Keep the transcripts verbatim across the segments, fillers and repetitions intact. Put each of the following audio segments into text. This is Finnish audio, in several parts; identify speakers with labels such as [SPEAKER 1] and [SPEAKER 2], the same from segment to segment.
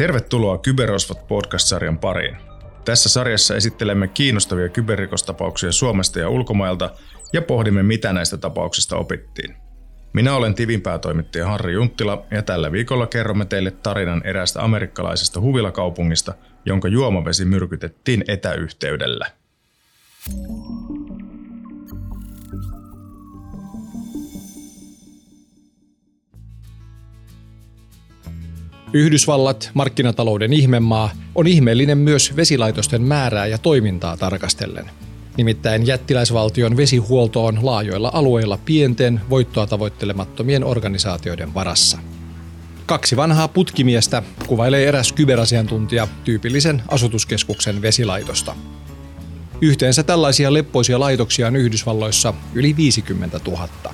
[SPEAKER 1] Tervetuloa Kyberrosvot podcast-sarjan pariin. Tässä sarjassa esittelemme kiinnostavia kyberrikostapauksia Suomesta ja ulkomailta ja pohdimme, mitä näistä tapauksista opittiin. Minä olen Tivin päätoimittaja Harri Junttila ja tällä viikolla kerromme teille tarinan eräästä amerikkalaisesta huvilakaupungista, jonka juomavesi myrkytettiin etäyhteydellä.
[SPEAKER 2] Yhdysvallat, markkinatalouden ihmemaa, on ihmeellinen myös vesilaitosten määrää ja toimintaa tarkastellen. Nimittäin jättiläisvaltion vesihuolto on laajoilla alueilla pienten, voittoa tavoittelemattomien organisaatioiden varassa. Kaksi vanhaa putkimiestä kuvailee eräs kyberasiantuntija tyypillisen asutuskeskuksen vesilaitosta. Yhteensä tällaisia leppoisia laitoksia on Yhdysvalloissa yli viisikymmentätuhatta.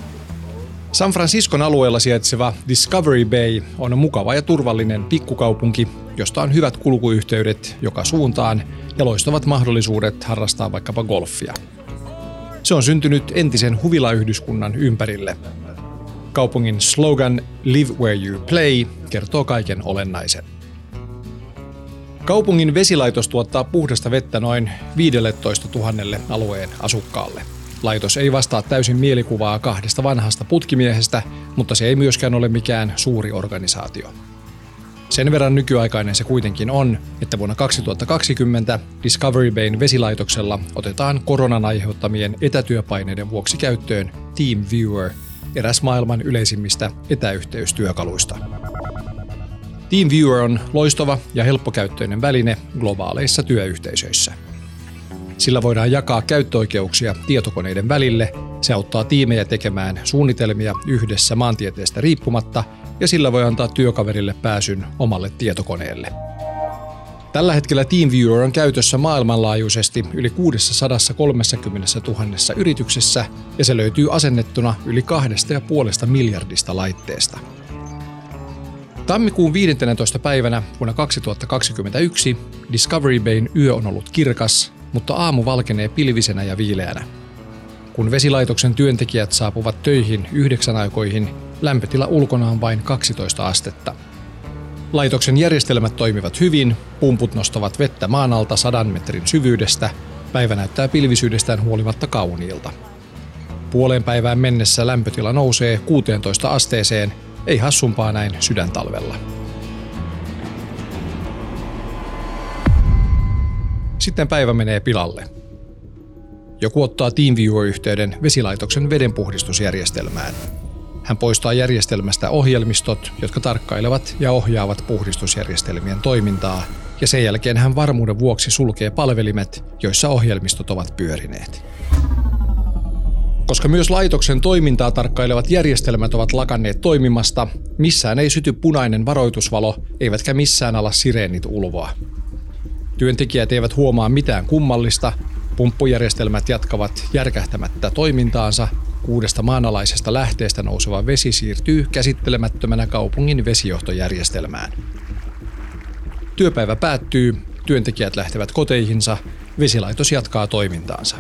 [SPEAKER 2] San Franciscon alueella sijaitseva Discovery Bay on mukava ja turvallinen pikkukaupunki, josta on hyvät kulkuyhteydet joka suuntaan ja loistavat mahdollisuudet harrastaa vaikkapa golfia. Se on syntynyt entisen huvilayhdyskunnan ympärille. Kaupungin slogan Live Where You Play kertoo kaiken olennaisen. Kaupungin vesilaitos tuottaa puhdasta vettä noin viisitoista tuhatta alueen asukkaalle. Laitos ei vastaa täysin mielikuvaa kahdesta vanhasta putkimiehestä, mutta se ei myöskään ole mikään suuri organisaatio. Sen verran nykyaikainen se kuitenkin on, että vuonna kaksituhattakaksikymmentä Discovery Bayn vesilaitoksella otetaan koronan aiheuttamien etätyöpaineiden vuoksi käyttöön TeamViewer, eräs maailman yleisimmistä etäyhteystyökaluista. TeamViewer on loistava ja helppokäyttöinen väline globaaleissa työyhteisöissä. Sillä voidaan jakaa käyttöoikeuksia tietokoneiden välille, se auttaa tiimejä tekemään suunnitelmia yhdessä maantieteestä riippumatta ja sillä voi antaa työkaverille pääsyn omalle tietokoneelle. Tällä hetkellä TeamViewer on käytössä maailmanlaajuisesti yli kuusisataakolmekymmentätuhatta yrityksessä ja se löytyy asennettuna yli kahdesta ja puolesta miljardista laitteesta. Tammikuun viidentenätoista päivänä vuonna kaksituhattakaksikymmentäyksi Discovery Bayn yö on ollut kirkas, mutta aamu valkenee pilvisenä ja viileänä. Kun vesilaitoksen työntekijät saapuvat töihin yhdeksän aikoihin, lämpötila ulkona on vain kaksitoista astetta. Laitoksen järjestelmät toimivat hyvin, pumput nostavat vettä maan alta sadan metrin syvyydestä, päivä näyttää pilvisyydestään huolimatta kauniilta. Puoleen päivään mennessä lämpötila nousee kuuteentoista asteeseen, ei hassumpaa näin sydäntalvella. Sitten päivä menee pilalle. Joku ottaa TeamViewer-yhteyden vesilaitoksen vedenpuhdistusjärjestelmään. Hän poistaa järjestelmästä ohjelmistot, jotka tarkkailevat ja ohjaavat puhdistusjärjestelmien toimintaa, ja sen jälkeen hän varmuuden vuoksi sulkee palvelimet, joissa ohjelmistot ovat pyörineet. Koska myös laitoksen toimintaa tarkkailevat järjestelmät ovat lakanneet toimimasta, missään ei syty punainen varoitusvalo, eivätkä missään ala sireenit ulvoa. Työntekijät eivät huomaa mitään kummallista, pumppujärjestelmät jatkavat järkähtämättä toimintaansa, kuudesta maanalaisesta lähteestä nouseva vesi siirtyy käsittelemättömänä kaupungin vesijohtojärjestelmään. Työpäivä päättyy, työntekijät lähtevät koteihinsa, vesilaitos jatkaa toimintaansa.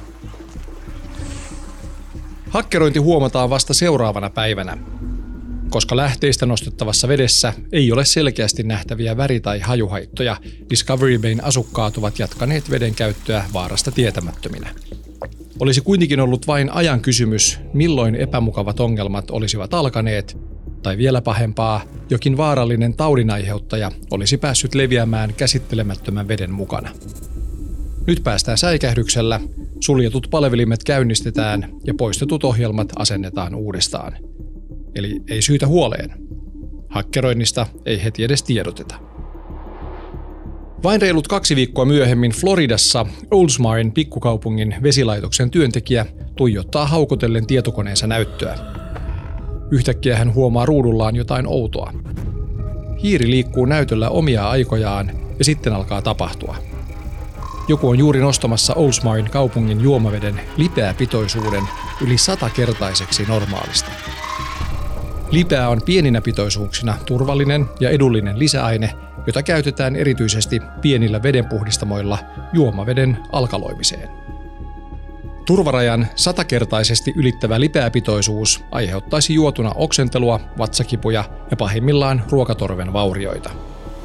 [SPEAKER 2] Hakkerointi huomataan vasta seuraavana päivänä. Koska lähteistä nostettavassa vedessä ei ole selkeästi nähtäviä väri- tai hajuhaittoja, Discovery Bayn asukkaat ovat jatkaneet veden käyttöä vaarasta tietämättöminä. Olisi kuitenkin ollut vain ajan kysymys, milloin epämukavat ongelmat olisivat alkaneet, tai vielä pahempaa, jokin vaarallinen taudinaiheuttaja olisi päässyt leviämään käsittelemättömän veden mukana. Nyt päästään säikähdyksellä, suljetut palvelimet käynnistetään ja poistetut ohjelmat asennetaan uudestaan. Eli ei syytä huoleen. Hakkeroinnista ei heti edes tiedoteta. Vain reilut kaksi viikkoa myöhemmin Floridassa Oldsmarin pikkukaupungin vesilaitoksen työntekijä tuijottaa haukotellen tietokoneensa näyttöä. Yhtäkkiä hän huomaa ruudullaan jotain outoa. Hiiri liikkuu näytöllä omia aikojaan ja sitten alkaa tapahtua. Joku on juuri nostamassa Oldsmarin kaupungin juomaveden lipeäpitoisuuden yli satakertaiseksi normaalista. Lipeä on pieninä pitoisuuksina turvallinen ja edullinen lisäaine, jota käytetään erityisesti pienillä vedenpuhdistamoilla juomaveden alkaloimiseen. Turvarajan satakertaisesti ylittävä lipeäpitoisuus aiheuttaisi juotuna oksentelua, vatsakipuja ja pahimmillaan ruokatorven vaurioita.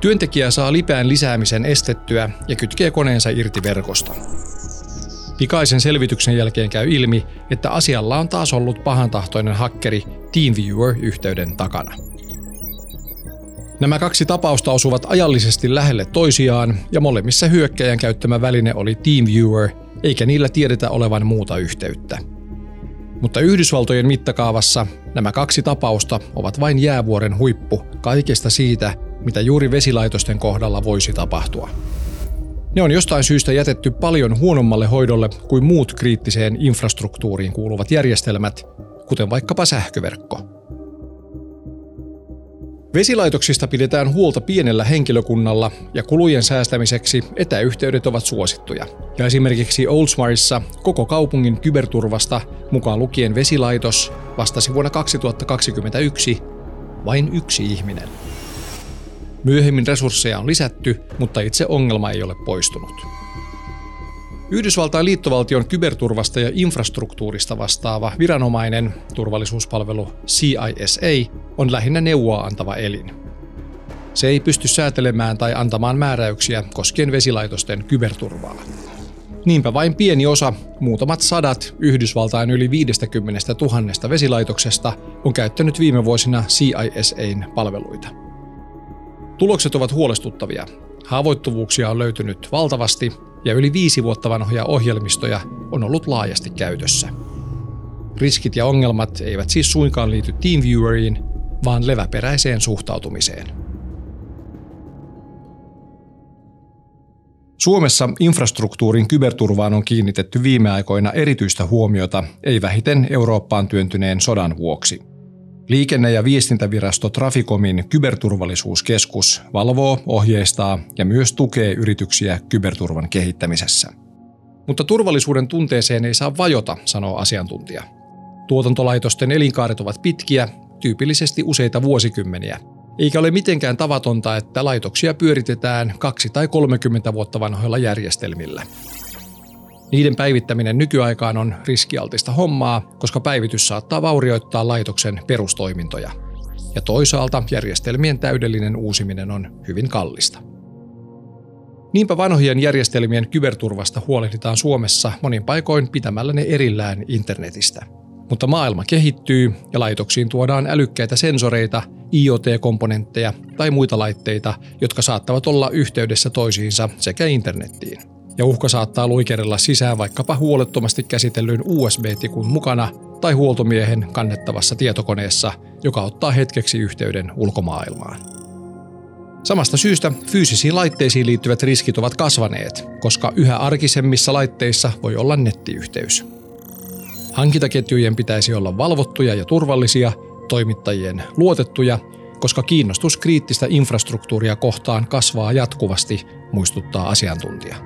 [SPEAKER 2] Työntekijä saa lipään lisäämisen estettyä ja kytkee koneensa irti verkosta. Pikaisen selvityksen jälkeen käy ilmi, että asialla on taas ollut pahantahtoinen hakkeri TeamViewer-yhteyden takana. Nämä kaksi tapausta osuvat ajallisesti lähelle toisiaan ja molemmissa hyökkäjän käyttämä väline oli TeamViewer, eikä niillä tiedetä olevan muuta yhteyttä. Mutta Yhdysvaltojen mittakaavassa nämä kaksi tapausta ovat vain jäävuoren huippu kaikesta siitä, mitä juuri vesilaitosten kohdalla voisi tapahtua. Ne on jostain syystä jätetty paljon huonommalle hoidolle kuin muut kriittiseen infrastruktuuriin kuuluvat järjestelmät, kuten vaikkapa sähköverkko. Vesilaitoksista pidetään huolta pienellä henkilökunnalla ja kulujen säästämiseksi etäyhteydet ovat suosittuja. Ja esimerkiksi Oldsmarissa koko kaupungin kyberturvasta, mukaan lukien vesilaitos, vastasi vuonna kaksituhattakaksikymmentäyksi vain yksi ihminen. Myöhemmin resursseja on lisätty, mutta itse ongelma ei ole poistunut. Yhdysvaltain liittovaltion kyberturvasta ja infrastruktuurista vastaava viranomainen, turvallisuuspalvelu C I S A, on lähinnä neuvoa antava elin. Se ei pysty säätelemään tai antamaan määräyksiä koskien vesilaitosten kyberturvaa. Niinpä vain pieni osa, muutamat sadat Yhdysvaltain yli viisikymmentätuhatta vesilaitoksesta on käyttänyt viime vuosina C I S A:n palveluita. Tulokset ovat huolestuttavia. Haavoittuvuuksia on löytynyt valtavasti ja yli viisi vuotta vanhoja ohjelmistoja on ollut laajasti käytössä. Riskit ja ongelmat eivät siis suinkaan liity TeamVieweriin, vaan leväperäiseen suhtautumiseen. Suomessa infrastruktuurin kyberturvaan on kiinnitetty viime aikoina erityistä huomiota, ei vähiten Eurooppaan työntyneen sodan vuoksi. Liikenne- ja viestintävirasto Traficomin kyberturvallisuuskeskus valvoo, ohjeistaa ja myös tukee yrityksiä kyberturvan kehittämisessä. Mutta turvallisuuden tunteeseen ei saa vajota, sanoo asiantuntija. Tuotantolaitosten elinkaaret ovat pitkiä, tyypillisesti useita vuosikymmeniä, eikä ole mitenkään tavatonta, että laitoksia pyöritetään kaksi tai kolmekymmentä vuotta vanhoilla järjestelmillä. Niiden päivittäminen nykyaikaan on riskialtista hommaa, koska päivitys saattaa vaurioittaa laitoksen perustoimintoja. Ja toisaalta järjestelmien täydellinen uusiminen on hyvin kallista. Niinpä vanhojen järjestelmien kyberturvasta huolehditaan Suomessa monin paikoin pitämällä ne erillään internetistä. Mutta maailma kehittyy ja laitoksiin tuodaan älykkäitä sensoreita, I O T-komponentteja tai muita laitteita, jotka saattavat olla yhteydessä toisiinsa sekä internettiin. Ja uhka saattaa luikerella sisään vaikkapa huolettomasti käsitellyn U S B-tikun mukana tai huoltomiehen kannettavassa tietokoneessa, joka ottaa hetkeksi yhteyden ulkomaailmaan. Samasta syystä fyysisiin laitteisiin liittyvät riskit ovat kasvaneet, koska yhä arkisemmissa laitteissa voi olla nettiyhteys. Hankintaketjujen pitäisi olla valvottuja ja turvallisia, toimittajien luotettuja, koska kiinnostus kriittistä infrastruktuuria kohtaan kasvaa jatkuvasti, muistuttaa asiantuntija.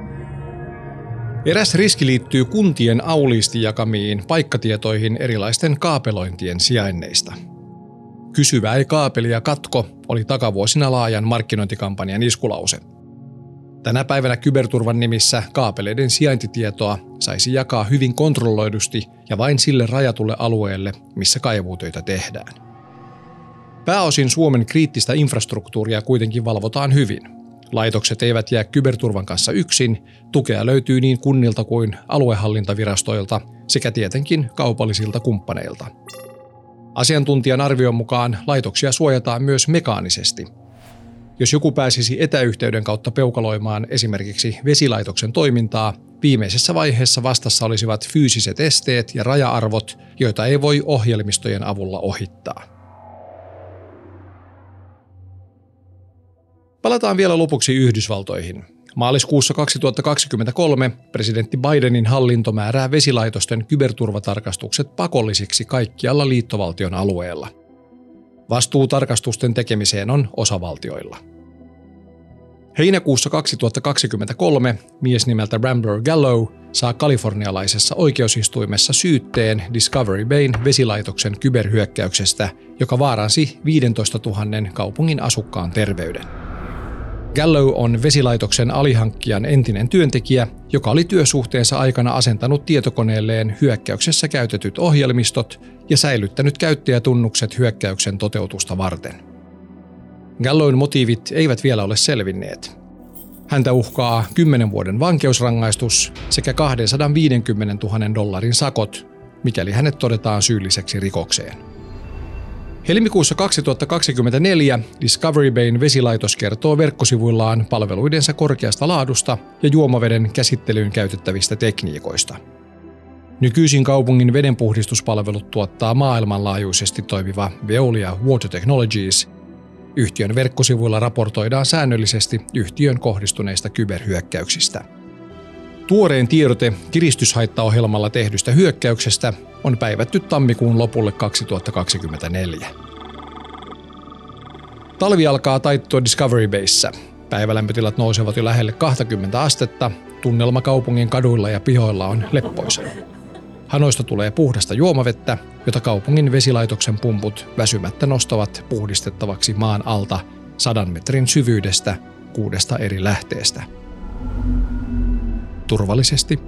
[SPEAKER 2] Eräs riski liittyy kuntien auliisti jakamiin paikkatietoihin erilaisten kaapelointien sijainneista. Kysyvä ei kaapelia katko oli takavuosina laajan markkinointikampanjan iskulause. Tänä päivänä kyberturvan nimissä kaapeleiden sijaintitietoa saisi jakaa hyvin kontrolloidusti ja vain sille rajatulle alueelle, missä kaivuutöitä tehdään. Pääosin Suomen kriittistä infrastruktuuria kuitenkin valvotaan hyvin. Laitokset eivät jää kyberturvan kanssa yksin, tukea löytyy niin kunnilta kuin aluehallintavirastoilta sekä tietenkin kaupallisilta kumppaneilta. Asiantuntijan arvion mukaan laitoksia suojataan myös mekaanisesti. Jos joku pääsisi etäyhteyden kautta peukaloimaan esimerkiksi vesilaitoksen toimintaa, viimeisessä vaiheessa vastassa olisivat fyysiset esteet ja raja-arvot, joita ei voi ohjelmistojen avulla ohittaa. Palataan vielä lopuksi Yhdysvaltoihin. Maaliskuussa kaksituhattakaksikymmentäkolme presidentti Bidenin hallinto määrää vesilaitosten kyberturvatarkastukset pakollisiksi kaikkialla liittovaltion alueella. Vastuu tarkastusten tekemiseen on osavaltioilla. Heinäkuussa kaksituhattakaksikymmentäkolme mies nimeltä Ramber Gallow saa kalifornialaisessa oikeusistuimessa syytteen Discovery Bayn vesilaitoksen kyberhyökkäyksestä, joka vaaransi viisitoistatuhatta kaupungin asukkaan terveyden. Gallow on vesilaitoksen alihankkijan entinen työntekijä, joka oli työsuhteensa aikana asentanut tietokoneelleen hyökkäyksessä käytetyt ohjelmistot ja säilyttänyt käyttäjätunnukset hyökkäyksen toteutusta varten. Galloin motiivit eivät vielä ole selvinneet. Häntä uhkaa kymmenen vuoden vankeusrangaistus sekä kaksisataaviisikymmentätuhatta dollarin sakot, mikäli hänet todetaan syylliseksi rikokseen. Helmikuussa kaksituhattakaksikymmentäneljä Discovery Bayn vesilaitos kertoo verkkosivuillaan palveluidensa korkeasta laadusta ja juomaveden käsittelyyn käytettävistä tekniikoista. Nykyisin kaupungin vedenpuhdistuspalvelut tuottaa maailmanlaajuisesti toimiva Veolia Water Technologies. Yhtiön verkkosivuilla raportoidaan säännöllisesti yhtiön kohdistuneista kyberhyökkäyksistä. Tuoreen tiedote kiristyshaittaohjelmalla tehdystä hyökkäyksestä on päivätty tammikuun lopulle kaksituhattakaksikymmentäneljä. Talvi alkaa taittua Discovery Bayssä. Päivälämpötilat nousevat jo lähelle kaksikymmentä astetta, tunnelma kaupungin kaduilla ja pihoilla on leppoisa. Hanoista tulee puhdasta juomavettä, jota kaupungin vesilaitoksen pumput väsymättä nostavat puhdistettavaksi maan alta sadan metrin syvyydestä kuudesta eri lähteestä. Turvallisesti.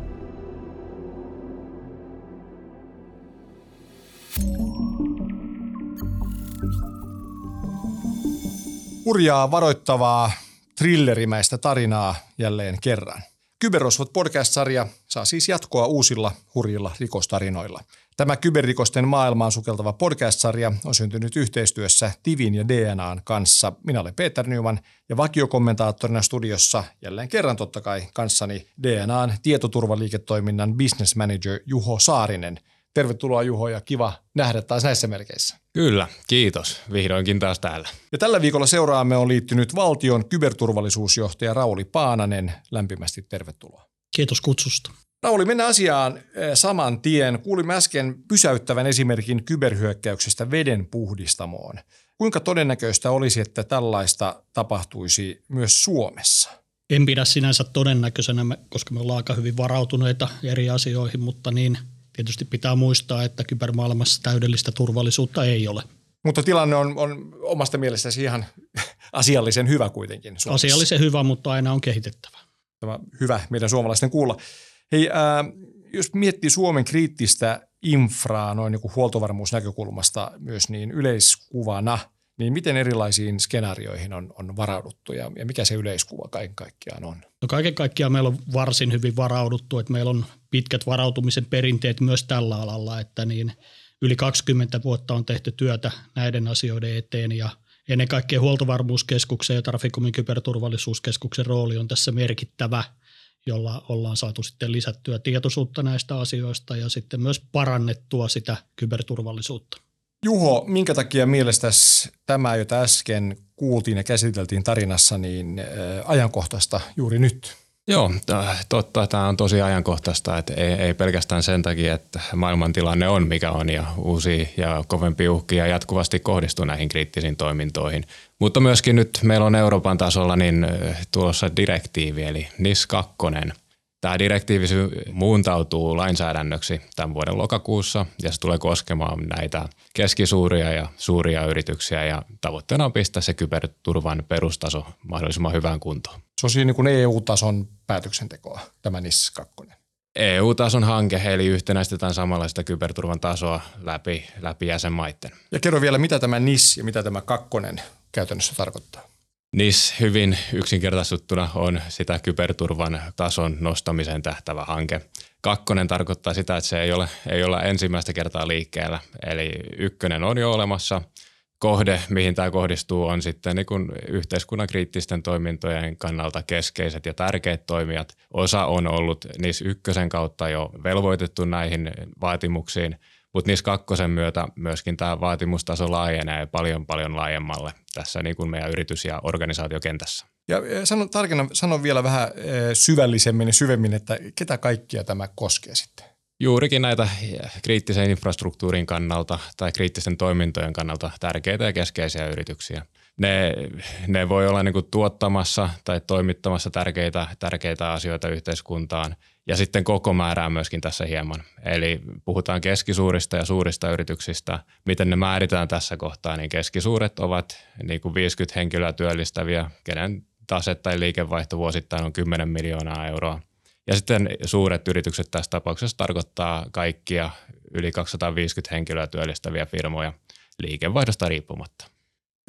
[SPEAKER 2] Hurjaa varoittavaa thrillerimäistä tarinaa jälleen kerran. Kyberrosvot podcast-sarja saa siis jatkoa uusilla hurjilla rikostarinoilla. Tämä kyberrikosten maailmaan sukeltava podcast-sarja on syntynyt yhteistyössä Tivin ja D N A:n kanssa. Minä olen Peter Nyman ja vakiokommentaattorina studiossa jälleen kerran totta kai kanssani D N A:n tietoturvaliiketoiminnan business manager Juho Saarinen. Tervetuloa Juho ja kiva nähdä taas näissä merkeissä.
[SPEAKER 3] Kyllä, kiitos. Vihdoinkin taas täällä.
[SPEAKER 2] Ja tällä viikolla seuraamme on liittynyt valtion kyberturvallisuusjohtaja Rauli Paananen. Lämpimästi tervetuloa.
[SPEAKER 4] Kiitos kutsusta.
[SPEAKER 2] Rauli, mennään asiaan saman tien. Kuulimme äsken pysäyttävän esimerkin kyberhyökkäyksestä veden puhdistamoon. Kuinka todennäköistä olisi, että tällaista tapahtuisi myös Suomessa?
[SPEAKER 4] En pidä sinänsä todennäköisenä, koska me ollaan aika hyvin varautuneita eri asioihin, mutta niin tietysti pitää muistaa, että kybermaailmassa täydellistä turvallisuutta ei ole.
[SPEAKER 2] Mutta tilanne on, on omasta mielestäsi ihan asiallisen hyvä kuitenkin Suomessa.
[SPEAKER 4] Asiallisen hyvä, mutta aina on kehitettävä.
[SPEAKER 2] Tämä hyvä meidän suomalaisten kuulla. Hei, ää, jos miettii Suomen kriittistä infraa noin niin kuin huoltovarmuusnäkökulmasta myös niin yleiskuvana, niin miten erilaisiin skenaarioihin on, on varauduttu ja, ja mikä se yleiskuva kaiken kaikkiaan on?
[SPEAKER 4] No kaiken kaikkiaan meillä on varsin hyvin varauduttu, että meillä on pitkät varautumisen perinteet myös tällä alalla, että niin yli kaksikymmentä vuotta on tehty työtä näiden asioiden eteen ja ennen kaikkea Huoltovarmuuskeskuksen ja Traficomin kyberturvallisuuskeskuksen rooli on tässä merkittävä, jolla ollaan saatu sitten lisättyä tietoisuutta näistä asioista ja sitten myös parannettua sitä kyberturvallisuutta.
[SPEAKER 2] Juho, minkä takia mielestäsi tämä, jota äsken kuultiin ja käsiteltiin tarinassa, niin äh, ajankohtaista juuri nyt?
[SPEAKER 3] Joo, totta. Tämä on tosi ajankohtaista, että ei, ei pelkästään sen takia, että maailmantilanne on mikä on ja uusia ja kovempia uhkia jatkuvasti kohdistuu näihin kriittisiin toimintoihin. Mutta myöskin nyt meillä on Euroopan tasolla niin tulossa direktiivi eli N I S kaksi. Tämä direktiivi muuntautuu lainsäädännöksi tämän vuoden lokakuussa ja se tulee koskemaan näitä keskisuuria ja suuria yrityksiä ja tavoitteena on pistää se kyberturvan perustaso mahdollisimman hyvään kuntoon.
[SPEAKER 2] Se on siinä niin kuin E U-tason päätöksentekoa, tämä N I S kaksi.
[SPEAKER 3] E U-tason hanke, eli yhtenäistetään samanlaista kyberturvan tasoa läpi, läpi jäsenmaiden.
[SPEAKER 2] Ja kerro vielä, mitä tämä N I S ja mitä tämä kakkonen käytännössä tarkoittaa?
[SPEAKER 3] N I S hyvin yksinkertaistuttuna on sitä kyberturvan tason nostamiseen tähtävä hanke. Kakkonen tarkoittaa sitä, että se ei ole, ei ole ensimmäistä kertaa liikkeellä, eli ykkönen on jo olemassa. Kohde, mihin tämä kohdistuu, on sitten niin kuin yhteiskunnan kriittisten toimintojen kannalta keskeiset ja tärkeät toimijat. Osa on ollut N I S ykkösen kautta jo velvoitettu näihin vaatimuksiin, mutta N I S kakkosen myötä myöskin tämä vaatimustaso laajenee paljon paljon laajemmalle tässä niin kuin meidän yritys- ja organisaatiokentässä. Ja
[SPEAKER 2] sano, tarkenna, sano vielä vähän syvällisemmin ja syvemmin, että ketä kaikkia tämä koskee sitten?
[SPEAKER 3] Juurikin näitä kriittisen infrastruktuurin kannalta tai kriittisten toimintojen kannalta tärkeitä ja keskeisiä yrityksiä. Ne, ne voi olla niin kuin tuottamassa tai toimittamassa tärkeitä, tärkeitä asioita yhteiskuntaan ja sitten koko määrää myöskin tässä hieman. Eli puhutaan keskisuurista ja suurista yrityksistä. Miten ne määritään tässä kohtaa, niin keskisuuret ovat niin kuin viisikymmentä henkilöä työllistäviä, kenen tase tai liikevaihto vuosittain on kymmenen miljoonaa euroa. Ja sitten suuret yritykset tässä tapauksessa tarkoittaa kaikkia yli kaksisataaviisikymmentä henkilöä työllistäviä firmoja liikevaihdosta riippumatta.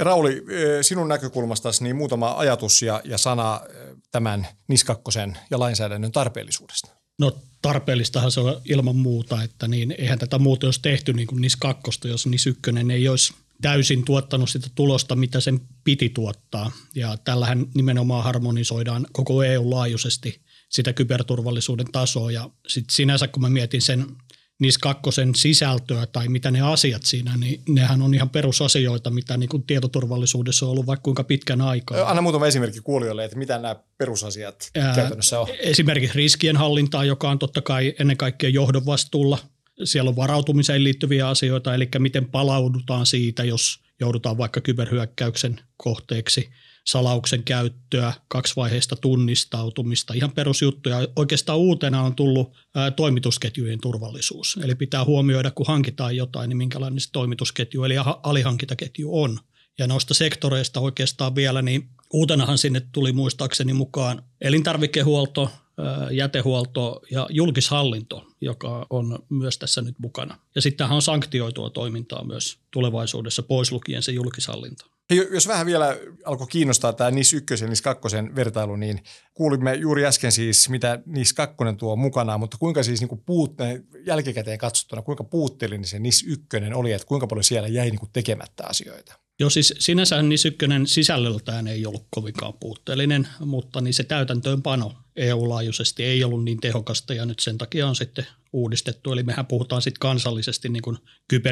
[SPEAKER 5] Rauli, sinun näkökulmastasi niin muutama ajatus ja, ja sana tämän N I S kaksi ja lainsäädännön tarpeellisuudesta.
[SPEAKER 4] No tarpeellistahan se on ilman muuta, että niin eihän tätä muuta olisi tehty niin kuin N I S kaksi, jos N I S yksi ei olisi täysin tuottanut sitä tulosta, mitä sen piti tuottaa. Ja tällähän nimenomaan harmonisoidaan koko E U-laajuisesti sitä kyberturvallisuuden tasoa. Ja sitten sinänsä, kun mä mietin sen N I S kaksi sisältöä tai mitä ne asiat siinä, niin nehän on ihan perusasioita, mitä niin kuin tietoturvallisuudessa on ollut vaikka kuinka pitkän aikaa.
[SPEAKER 5] Anna muutama esimerkki kuulijoille, että mitä nämä perusasiat Ää, käytännössä on.
[SPEAKER 4] Esimerkiksi riskien hallintaa, joka on totta kai ennen kaikkea johdon vastuulla. Siellä on varautumiseen liittyviä asioita, eli miten palaudutaan siitä, jos joudutaan vaikka kyberhyökkäyksen kohteeksi, salauksen käyttöä, kaksivaiheista tunnistautumista, ihan perusjuttuja. Oikeastaan uutena on tullut ää, toimitusketjujen turvallisuus. Eli pitää huomioida, kun hankitaan jotain, niin minkälainen se toimitusketju eli alihankintaketju on. Ja noista sektoreista oikeastaan vielä, niin uutenahan sinne tuli muistaakseni mukaan elintarvikehuolto, jätehuolto ja julkishallinto, joka on myös tässä nyt mukana. Ja sittenhän on sanktioitua toimintaa myös tulevaisuudessa, pois lukien se julkishallinto.
[SPEAKER 5] Hei, jos vähän vielä alkoi kiinnostaa tämä N I S yksi ja N I S kaksi vertailu, niin kuulimme juuri äsken siis, mitä N I S kaksi tuo mukanaan, mutta kuinka siis niin puutte, jälkikäteen katsottuna, kuinka puutteellinen se N I S yksi oli, että kuinka paljon siellä jäi niin tekemättä asioita?
[SPEAKER 4] Joo, siis sinänsä N I S yksi sisällöltään ei ollut kovinkaan puutteellinen, mutta niin se täytäntöönpano E U-laajuisesti ei ollut niin tehokasta ja nyt sen takia on sitten uudistettu. Eli mehän puhutaan sitten kansallisesti niin kuin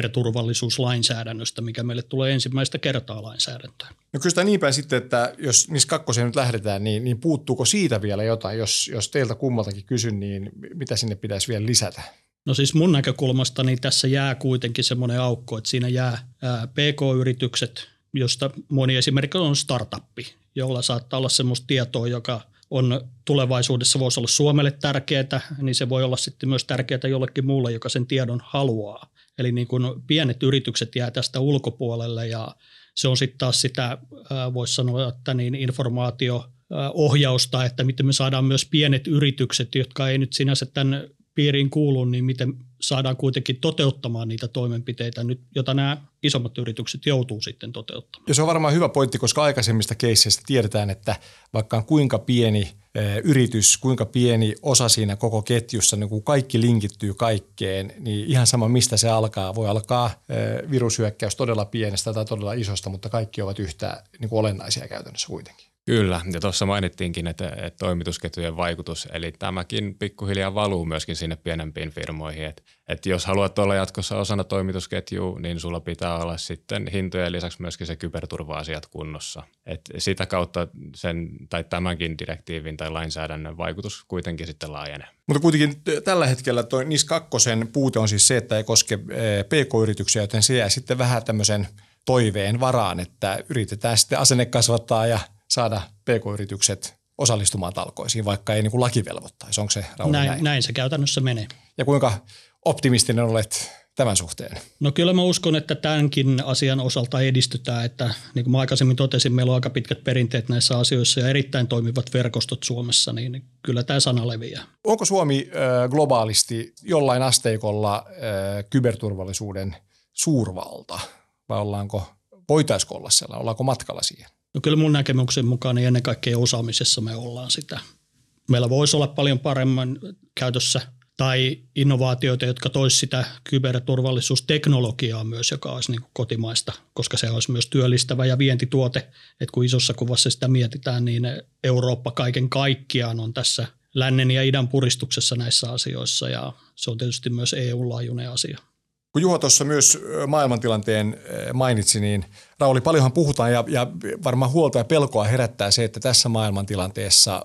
[SPEAKER 4] kyberturvallisuuslainsäädännöstä, mikä meille tulee ensimmäistä kertaa lainsäädäntöön.
[SPEAKER 5] No kysytään niin päin sitten, että jos N I S kaksi nyt lähdetään, niin, niin puuttuuko siitä vielä jotain? Jos, jos teiltä kummaltakin kysyn, niin mitä sinne pitäisi vielä lisätä?
[SPEAKER 4] No siis mun näkökulmasta niin tässä jää kuitenkin semmoinen aukko, että siinä jää P K-yritykset, josta moni esimerkiksi on startuppi, jolla saattaa olla semmoista tietoa, joka on tulevaisuudessa voisi olla Suomelle tärkeää, niin se voi olla sitten myös tärkeää jollekin muulle, joka sen tiedon haluaa. Eli niin kuin pienet yritykset jää tästä ulkopuolelle ja se on sitten taas sitä, voisi sanoa, että niin informaatio-ohjausta, että miten me saadaan myös pienet yritykset, jotka ei nyt sinänsä tämän piiriin kuulu, niin miten saadaan kuitenkin toteuttamaan niitä toimenpiteitä, nyt, jota nämä isommat yritykset joutuu sitten toteuttamaan.
[SPEAKER 5] Ja se on varmaan hyvä pointti, koska aikaisemmista keisseistä tiedetään, että vaikka on kuinka pieni yritys, kuinka pieni osa siinä koko ketjussa, niin kun kaikki linkittyy kaikkeen, niin ihan sama mistä se alkaa. Voi alkaa virushyökkäys todella pienestä tai todella isosta, mutta kaikki ovat yhtä niin kuin olennaisia käytännössä kuitenkin.
[SPEAKER 3] Kyllä, ja tuossa mainittiinkin, että, että toimitusketjujen vaikutus, eli tämäkin pikkuhiljaa valuu myöskin sinne pienempiin firmoihin, että, että jos haluat olla jatkossa osana toimitusketjua, niin sulla pitää olla sitten hintojen lisäksi myöskin se kyberturva-asiat kunnossa. Että sitä kautta sen tai tämänkin direktiivin tai lainsäädännön vaikutus kuitenkin sitten laajenee.
[SPEAKER 5] Mutta kuitenkin tällä hetkellä tuo N I S kaksi puute on siis se, että ei koske P K-yrityksiä, joten se jää sitten vähän tämmöisen toiveen varaan, että yritetään sitten asenne kasvattaa ja saada P K-yritykset osallistumaan talkoisiin, vaikka ei niin kuin laki velvoittaisi. Onko se, Rauli, näin,
[SPEAKER 4] näin? Näin se käytännössä menee.
[SPEAKER 5] Ja kuinka optimistinen olet tämän suhteen?
[SPEAKER 4] No kyllä mä uskon, että tämänkin asian osalta edistytään, että niin kuin mä aikaisemmin totesin, meillä on aika pitkät perinteet näissä asioissa ja erittäin toimivat verkostot Suomessa, niin kyllä tämä sana leviää.
[SPEAKER 5] Onko Suomi äh, globaalisti jollain asteikolla äh, kyberturvallisuuden suurvalta vai ollaanko, voitaisiko olla sellainen, ollaanko matkalla siihen?
[SPEAKER 4] No kyllä mun näkemyksen mukaan niin ennen kaikkea osaamisessa me ollaan sitä. Meillä voisi olla paljon paremman käytössä tai innovaatioita, jotka toisi sitä kyberturvallisuusteknologiaa myös, joka olisi niin kuin kotimaista, koska se olisi myös työllistävä ja vientituote. Että kun isossa kuvassa sitä mietitään, niin Eurooppa kaiken kaikkiaan on tässä lännen ja idän puristuksessa näissä asioissa ja se on tietysti myös E U-laajuinen asia.
[SPEAKER 5] Kun Juho tuossa myös maailmantilanteen mainitsi, niin Rauli, paljonhan puhutaan ja, ja varmaan huolta ja pelkoa herättää se, että tässä maailmantilanteessa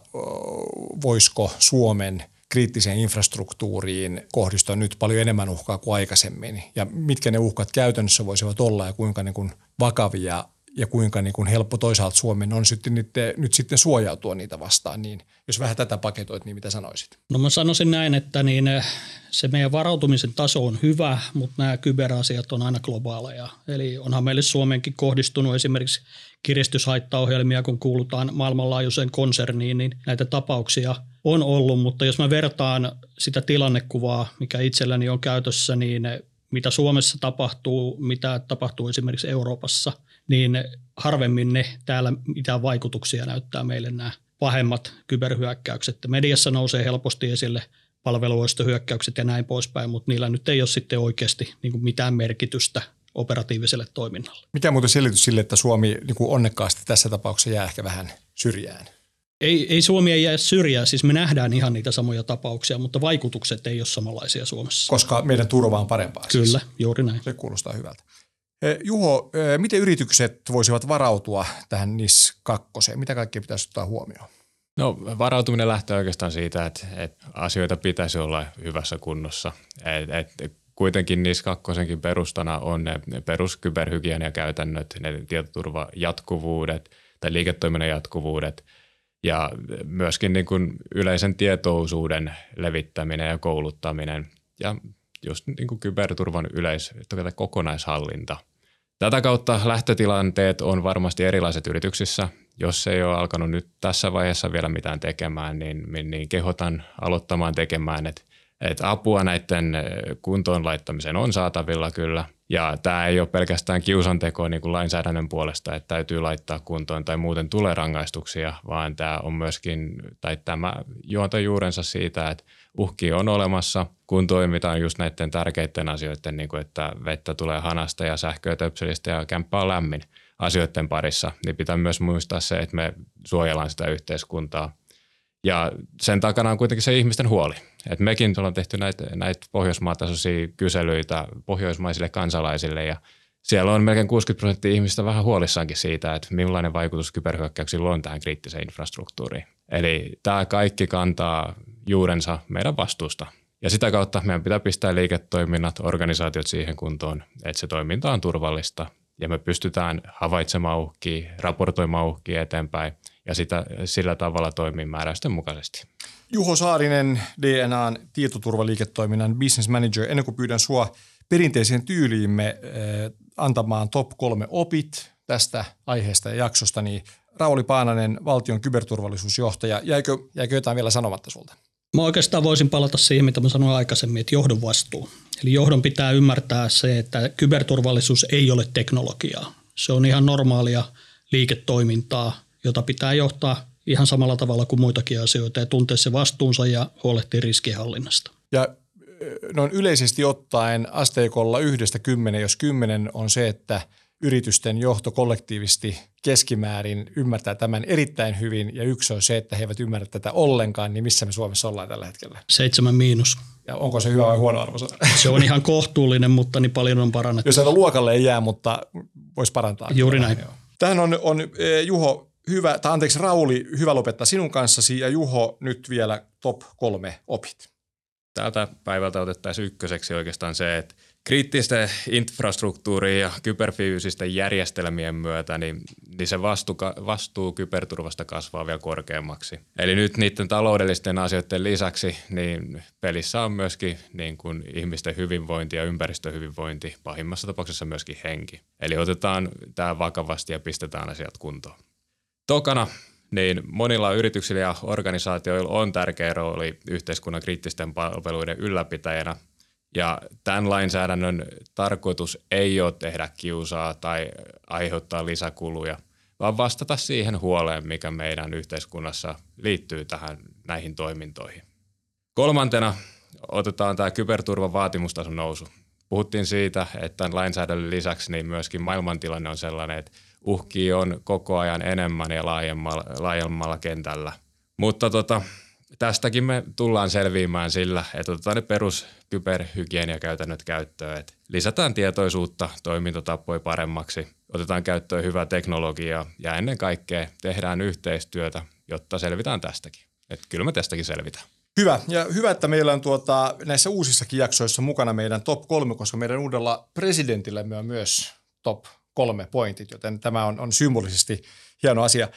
[SPEAKER 5] voisiko Suomen kriittiseen infrastruktuuriin kohdistua nyt paljon enemmän uhkaa kuin aikaisemmin ja mitkä ne uhkat käytännössä voisivat olla ja kuinka niin kuin vakavia ja kuinka niin kuin helppo toisaalta Suomen on sitten nyt, nyt sitten suojautua niitä vastaan, niin jos vähän tätä paketoit, niin mitä sanoisit?
[SPEAKER 4] No mä sanoisin näin, että niin se meidän varautumisen taso on hyvä, mutta nämä kyberasiat on aina globaaleja. Eli onhan meille Suomeenkin kohdistunut esimerkiksi kiristyshaittaohjelmia, kun kuulutaan maailmanlaajuiseen konserniin, niin näitä tapauksia on ollut, mutta jos mä vertaan sitä tilannekuvaa, mikä itselläni on käytössä, niin mitä Suomessa tapahtuu, mitä tapahtuu esimerkiksi Euroopassa, niin harvemmin ne täällä mitään vaikutuksia näyttää meille nämä pahemmat kyberhyökkäykset. Mediassa nousee helposti esille palveluostohyökkäykset ja näin poispäin, mutta niillä nyt ei ole sitten oikeasti niin kuin mitään merkitystä operatiiviselle toiminnalle.
[SPEAKER 5] Mikä muuten selitys sille, että Suomi niin kuin onnekkaasti tässä tapauksessa jää ehkä vähän syrjään?
[SPEAKER 4] Ei, ei Suomi ei jää syrjään, siis me nähdään ihan niitä samoja tapauksia, mutta vaikutukset ei ole samanlaisia Suomessa.
[SPEAKER 5] Koska meidän turva on parempaa.
[SPEAKER 4] Kyllä,
[SPEAKER 5] siis.
[SPEAKER 4] juuri näin.
[SPEAKER 5] Se kuulostaa hyvältä. Juho, miten yritykset voisivat varautua tähän N I S kaksi? Mitä kaikkea pitäisi ottaa huomioon?
[SPEAKER 3] No varautuminen lähtee oikeastaan siitä, että, että asioita pitäisi olla hyvässä kunnossa. Et, et, kuitenkin N I S kaksi perustana on ne peruskyberhygieniakäytännöt, ne tietoturvajatkuvuudet tai liiketoiminnan jatkuvuudet ja myöskin niin kuin yleisen tietoisuuden levittäminen ja kouluttaminen ja just niin kuin kyberturvan yleis- kokonaishallinta. Tätä kautta lähtötilanteet on varmasti erilaiset yrityksissä. Jos ei ole alkanut nyt tässä vaiheessa vielä mitään tekemään, niin, niin kehotan aloittamaan tekemään, että, että apua näiden kuntoon laittamiseen on saatavilla kyllä. Ja tämä ei ole pelkästään kiusanteko niin kuin lainsäädännön puolesta, että täytyy laittaa kuntoon tai muuten tulee rangaistuksia, vaan tämä on myöskin, tai tämä juontaa juurensa siitä, että uhkia on olemassa, kun toimitaan just näiden tärkeiden asioiden, niin kuin että vettä tulee hanasta ja sähköä töpselistä ja kämppä on lämmin asioiden parissa, niin pitää myös muistaa se, että me suojellaan sitä yhteiskuntaa. Ja sen takana on kuitenkin se ihmisten huoli. Et mekin ollaan tehty näitä, näitä pohjoismaatasoisia kyselyitä pohjoismaisille kansalaisille ja siellä on melkein kuusikymmentä prosenttia ihmistä vähän huolissaankin siitä, että millainen vaikutus kyberhyökkäyksillä on tähän kriittiseen infrastruktuuriin. Eli tämä kaikki kantaa juurensa meidän vastuusta. Ja sitä kautta meidän pitää pistää liiketoiminnat, organisaatiot siihen kuntoon, että se toiminta on turvallista ja me pystytään havaitsemaan uhkia, raportoimaan uhkia eteenpäin ja sitä, sillä tavalla toimii määräysten mukaisesti.
[SPEAKER 5] Juho Saarinen, D N A:n tietoturvaliiketoiminnan business manager. Ennen kuin pyydän sua perinteiseen tyyliimme äh, antamaan top kolme opit tästä aiheesta ja jaksosta, niin Rauli Paananen, valtion kyberturvallisuusjohtaja. Jäikö, jäikö jotain vielä sanomatta sulta?
[SPEAKER 4] Mä oikeastaan voisin palata siihen, mitä mä sanoin aikaisemmin, että johdon vastuu. Eli johdon pitää ymmärtää se, että kyberturvallisuus ei ole teknologiaa. Se on ihan normaalia liiketoimintaa, jota pitää johtaa ihan samalla tavalla kuin muitakin asioita ja tuntea se vastuunsa ja huolehtia riskienhallinnasta.
[SPEAKER 5] Ja noin yleisesti ottaen asteikolla yhdestä kymmenen, jos kymmenen on se, että yritysten johto kollektiivisesti keskimäärin ymmärtää tämän erittäin hyvin ja yksi on se, että he eivät ymmärrä tätä ollenkaan, niin missä me Suomessa ollaan tällä hetkellä?
[SPEAKER 4] Seitsemän miinus.
[SPEAKER 5] Ja onko se hyvä vai huono arvosana?
[SPEAKER 4] Se on ihan kohtuullinen, mutta niin paljon on parannettu.
[SPEAKER 5] Jos luokalle ei jää, mutta voisi parantaa.
[SPEAKER 4] Juuri näin.
[SPEAKER 5] Tähän on, on Juho hyvä, tai anteeksi Rauli, hyvä lopettaa sinun kanssasi ja Juho nyt vielä top kolme opit.
[SPEAKER 3] Tältä päivältä otettaisiin ykköseksi oikeastaan se, että kriittisten infrastruktuurien ja kyberfyysisten järjestelmien myötä niin, niin se vastuu, vastuu kyberturvasta kasvaa vielä korkeammaksi. Eli nyt niiden taloudellisten asioiden lisäksi niin pelissä on myöskin niin kuin ihmisten hyvinvointi ja ympäristön hyvinvointi, pahimmassa tapauksessa myöskin henki. Eli otetaan tämä vakavasti ja pistetään asiat kuntoon. Tokana niin monilla yrityksillä ja organisaatioilla on tärkeä rooli yhteiskunnan kriittisten palveluiden ylläpitäjänä. Ja tämän lainsäädännön tarkoitus ei ole tehdä kiusaa tai aiheuttaa lisäkuluja, vaan vastata siihen huoleen, mikä meidän yhteiskunnassa liittyy tähän näihin toimintoihin. Kolmantena otetaan tämä kyberturvan vaatimustason nousu. Puhuttiin siitä, että tämän lainsäädännön lisäksi niin myöskin maailmantilanne on sellainen, että uhkia on koko ajan enemmän ja laajemmalla, laajemmalla kentällä. Mutta tota, tästäkin me tullaan selviämään sillä, että otetaan ne peruskyberhygieniakäytännöt käyttöön. Että lisätään tietoisuutta toimintatapoja paremmaksi, otetaan käyttöön hyvää teknologiaa ja ennen kaikkea tehdään yhteistyötä, jotta selvitään tästäkin. Että kyllä me tästäkin selvitään.
[SPEAKER 5] Hyvä. Ja hyvä, että meillä on tuota, näissä uusissakin jaksoissa mukana meidän top kolme, koska meidän uudella presidentillä on myös top kolme pointit, joten tämä on, on symbolisesti hieno asia.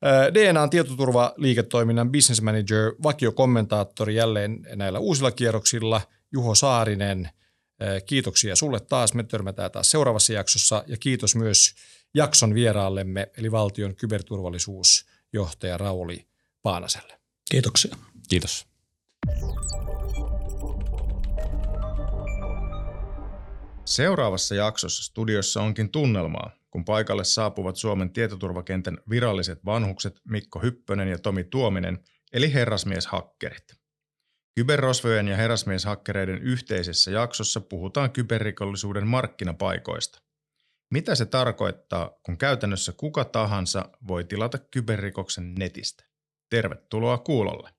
[SPEAKER 5] D N A:n tietoturvaliiketoiminnan business manager, vakiokommentaattori jälleen näillä uusilla kierroksilla, Juho Saarinen. Kiitoksia sulle taas. Me törmätään taas seuraavassa jaksossa ja kiitos myös jakson vieraallemme eli valtion kyberturvallisuusjohtaja Rauli Paanaselle.
[SPEAKER 4] Kiitoksia.
[SPEAKER 3] Kiitos.
[SPEAKER 1] Seuraavassa jaksossa studiossa onkin tunnelmaa, kun paikalle saapuvat Suomen tietoturvakentän viralliset vanhukset Mikko Hyppönen ja Tomi Tuominen, eli herrasmieshakkerit. Kyberrosvojen ja herrasmieshakkereiden yhteisessä jaksossa puhutaan kyberrikollisuuden markkinapaikoista. Mitä se tarkoittaa, kun käytännössä kuka tahansa voi tilata kyberrikoksen netistä? Tervetuloa kuulolle!